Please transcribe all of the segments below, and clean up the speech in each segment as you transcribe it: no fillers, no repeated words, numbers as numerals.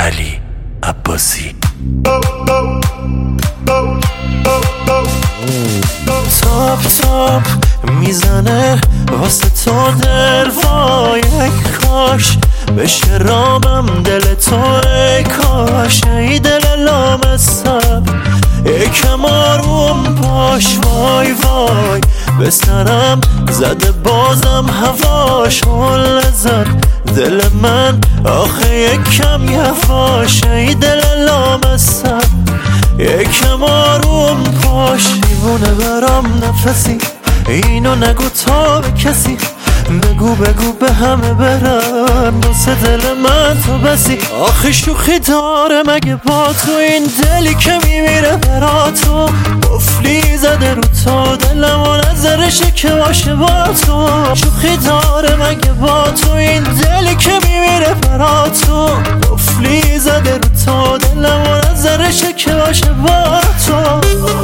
علی عباسی. تاپ تاپ میزنه واسه تو دل، وای کاش بشه رامم دل تو، ای کاش ای دل لامصب یکم آروم باش، وای وای به سرم زده بازم هواش، حل زد دل من آخه یکم یواش، ای دل لامصب یکم آروم باش. دیوونه برام نفسی، اینو نگو تا به کسی، بگو بگو به همه برن واسه دل من تو بسی. آخه شوخی داره مگه با تو این دلی که میمیره برا تو، قفلی زده رو تو دلمو نظرشه که باشه با تو. شوخی داره مگه با تو این دلی که میمیره برا تو، قفلی زده رو تو دلمو نظرشه که باشه با تو.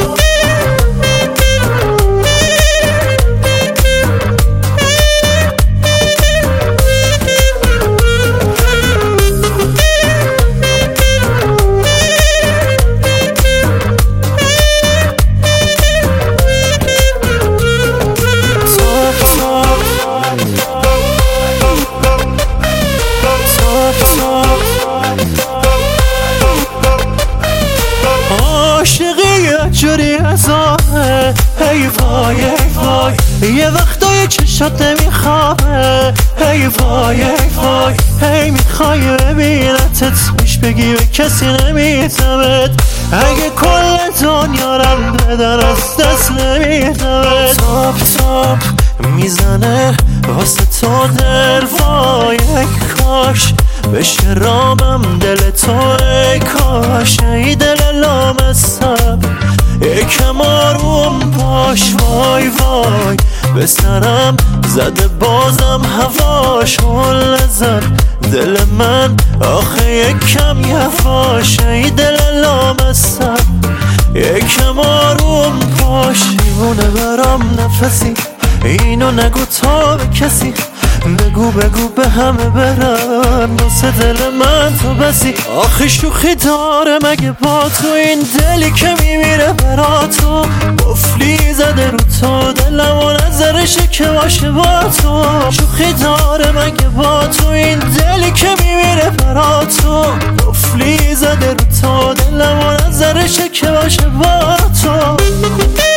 جوری ازاهه ای وای ای وای، یه وقتای چشات نمیخوابه ای وای ای وای، ای میخوای ببینتت پیش بگی به کسی نمیتمت، اگه کل دنیا رم بدن از دست نمیتمت. تاپ تاپ میزنه واسه تو دل، وای ای کاش بشه رامم دل تو، ای کاش ای دل لامصب یکم آروم باش، وای وای به سرم زده بازم هواش، حل زد دل من آخه یکم یواش، ای دل لامصب یکم آروم باش. دیوونه برام نفسی، اینو نگو تا به کسی، بگو بگو به همه برن واسه دل من تو بسی. آخه شوخی داره مگه با تو این دلی که میمیره برا تو، قفلی زده رو تو دلمو نظرشه که باشه با تو. شوخی داره مگه با تو این دلی که میمیره برا تو، قفلی زده رو تو دلمو نظرشه که باشه با تو.